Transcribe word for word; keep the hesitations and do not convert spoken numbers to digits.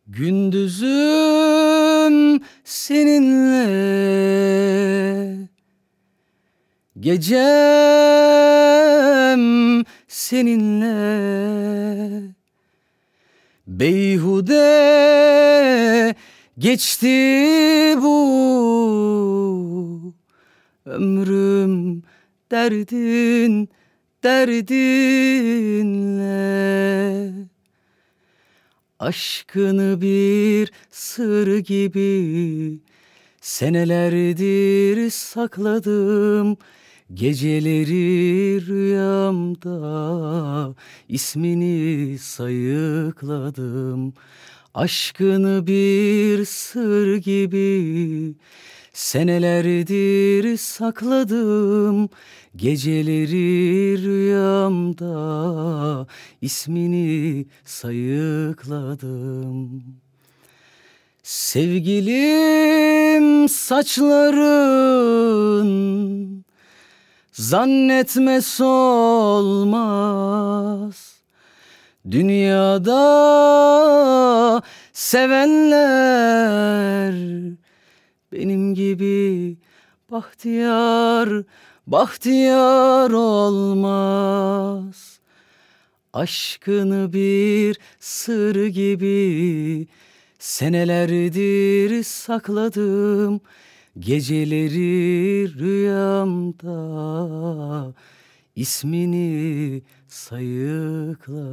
Gündüzüm seninle, gecem seninle. Beyhude geçti bu ömrüm derdin derdinle. Aşkını bir sır gibi senelerdir sakladım. Geceleri rüyamda ismini sayıkladım. Aşkını bir sır gibi senelerdir sakladım. Geceleri rüyamda ismini sayıkladım. Sevgilim, saçların zannetme solmaz. Dünyada sevenler benim gibi bahtiyar, bahtiyar olmaz. Aşkını bir sır gibi senelerdir sakladım. Geceleri rüyamda ismini sayıkladım.